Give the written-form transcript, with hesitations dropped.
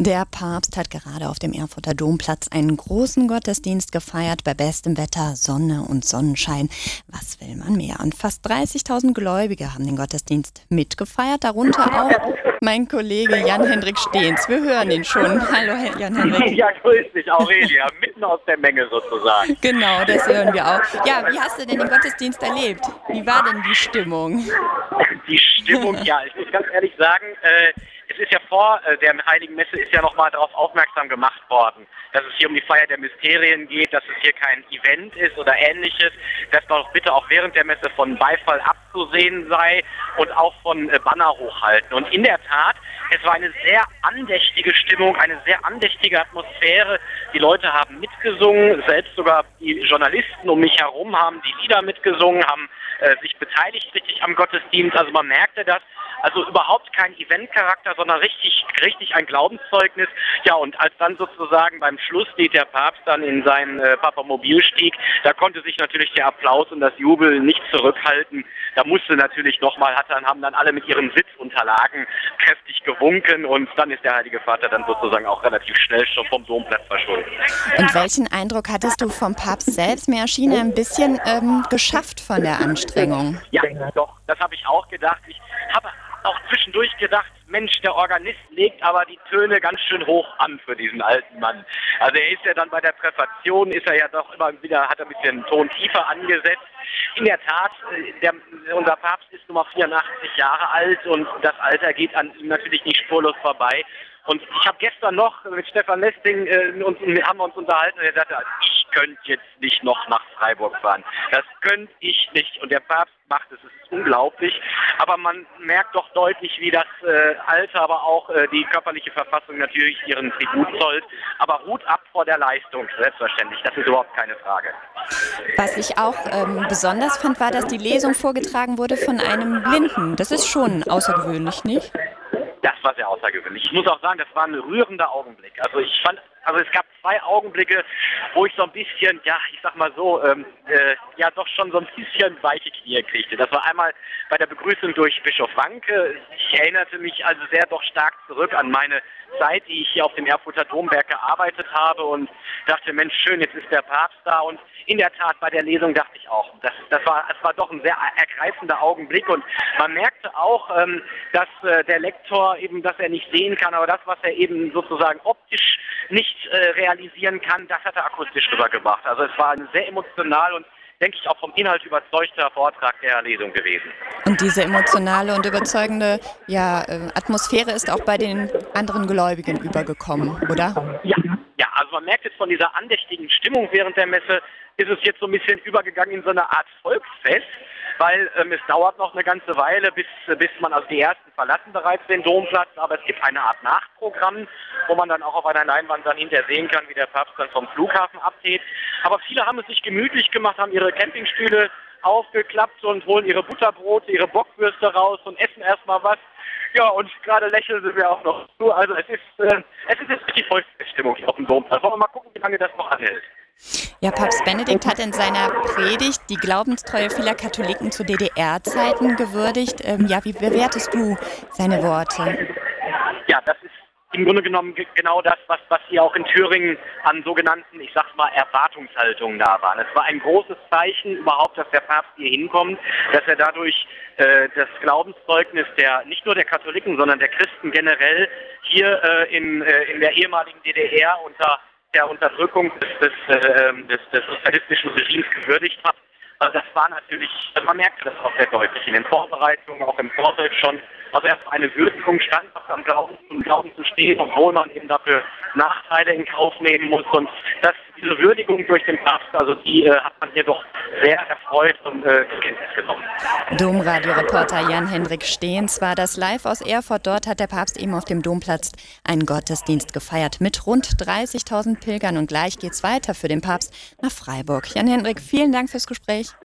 Der Papst hat gerade auf dem Erfurter Domplatz einen großen Gottesdienst gefeiert, bei bestem Wetter, Sonne und Sonnenschein. Was will man mehr? Und fast 30.000 Gläubige haben den Gottesdienst mitgefeiert, darunter auch mein Kollege Jan-Hendrik Stehns. Wir hören ihn schon. Hallo, Jan-Hendrik. Ja, grüß dich, Aurelia, mitten aus der Menge sozusagen. Genau, das hören wir auch. Ja, wie hast du denn den Gottesdienst erlebt? Wie war denn die Stimmung? Die Stimmung, ja, ich muss ganz ehrlich sagen, es ist ja vor der Heiligen Messe ist ja nochmal darauf aufmerksam gemacht worden, dass es hier um die Feier der Mysterien geht, dass es hier kein Event ist oder ähnliches, dass doch bitte auch während der Messe von Beifall abzusehen sei und auch von Banner hochhalten. Und in der Tat, es war eine sehr andächtige Stimmung, eine sehr andächtige Atmosphäre. Die Leute haben mitgesungen, selbst sogar die Journalisten um mich herum haben die Lieder mitgesungen, haben sich beteiligt richtig am Gottesdienst. Also man merkte das. Also überhaupt kein Eventcharakter, sondern richtig ein Glaubenszeugnis. Ja, und als dann sozusagen beim Schlusslied der Papst dann in sein Papamobil stieg, da konnte sich natürlich der Applaus und das Jubeln nicht zurückhalten. Da musste natürlich nochmal, haben dann alle mit ihren Sitzunterlagen kräftig gewunken und dann ist der Heilige Vater dann sozusagen auch relativ schnell schon vom Domplatz verschwunden. Und welchen Eindruck hattest du vom Papst selbst? Mir erschien er ein bisschen geschafft von der Anstrengung. Ja, doch, das habe ich auch gedacht. Ich habe auch zwischendurch gedacht, Mensch, der Organist legt aber die Töne ganz schön hoch an für diesen alten Mann. Also er ist ja dann bei der Präfation, ist er ja doch immer wieder, hat er ein bisschen Ton tiefer angesetzt. In der Tat, unser Papst ist nun mal 84 Jahre alt und das Alter geht an ihm natürlich nicht spurlos vorbei. Und ich habe gestern noch mit Stefan Lesting haben wir uns unterhalten und er sagte, ich könnte jetzt nicht noch nach Freiburg fahren. Das könnte ich nicht. Und der Papst macht es. Es ist unglaublich. Aber man merkt doch deutlich, wie das Alter, aber auch die körperliche Verfassung natürlich ihren Tribut zollt. Aber Hut ab vor der Leistung, selbstverständlich. Das ist überhaupt keine Frage. Was ich auch besonders fand, war, dass die Lesung vorgetragen wurde von einem Blinden. Das ist schon außergewöhnlich, nicht? Das war sehr außergewöhnlich. Ich muss auch sagen, das war ein rührender Augenblick. Also es gab zwei Augenblicke, wo ich so ein bisschen, ja, ich sag mal so, doch schon so ein bisschen weiche Knie kriegte. Das war einmal bei der Begrüßung durch Bischof Wanke. Ich erinnerte mich also sehr doch stark zurück an meine Zeit, die ich hier auf dem Erfurter Domberg gearbeitet habe und dachte, Mensch, schön, jetzt ist der Papst da. Und in der Tat, bei der Lesung dachte ich auch, es war doch ein sehr ergreifender Augenblick und man merkte auch, dass der Lektor eben, dass er nicht sehen kann, aber das, was er eben sozusagen optisch nicht realisieren kann, das hat er akustisch rübergebracht. Also es war ein sehr emotional und denke ich auch vom Inhalt überzeugter Vortrag der Lesung gewesen. Und diese emotionale und überzeugende Atmosphäre ist auch bei den anderen Gläubigen übergekommen, oder? Ja, also man merkt jetzt von dieser andächtigen Stimmung während der Messe, ist es jetzt so ein bisschen übergegangen in so eine Art Volksfest, weil es dauert noch eine ganze Weile, bis man, also die Ersten verlassen bereits den Domplatz, aber es gibt eine Art Nachprogramm, wo man dann auch auf einer Leinwand dann hinterher sehen kann, wie der Papst dann vom Flughafen abhebt. Aber viele haben es sich gemütlich gemacht, haben ihre Campingstühle aufgeklappt und holen ihre Butterbrote, ihre Bockwürste raus und essen erstmal was. Ja, und gerade lächeln sie mir auch noch zu. Also es ist jetzt richtig Volksfeststimmung hier auf dem Domplatz. Wollen wir mal gucken, wie lange das noch anhält. Ja, Papst Benedikt hat in seiner Predigt die Glaubenstreue vieler Katholiken zu DDR-Zeiten gewürdigt. Wie bewertest du seine Worte? Ja, das ist im Grunde genommen genau das, was hier auch in Thüringen an sogenannten, ich sag's mal, Erwartungshaltungen da waren. Es war ein großes Zeichen überhaupt, dass der Papst hier hinkommt, dass er dadurch das Glaubenszeugnis nicht nur der Katholiken, sondern der Christen generell hier in der ehemaligen DDR unter der Unterdrückung des sozialistischen Regimes gewürdigt hat. Also das war natürlich, man merkte das auch sehr deutlich in den Vorbereitungen, auch im Vorfeld schon. Also erst eine Würdigung stand, am Glauben zu stehen, obwohl man eben dafür Nachteile in Kauf nehmen muss. Und diese Würdigung durch den Papst, also die hat man hier doch sehr erfreut und zur Kenntnis genommen. Domradio-Reporter Jan-Hendrik Stehns war das live aus Erfurt. Dort hat der Papst eben auf dem Domplatz einen Gottesdienst gefeiert mit rund 30.000 Pilgern. Und gleich geht's weiter für den Papst nach Freiburg. Jan-Hendrik, vielen Dank fürs Gespräch.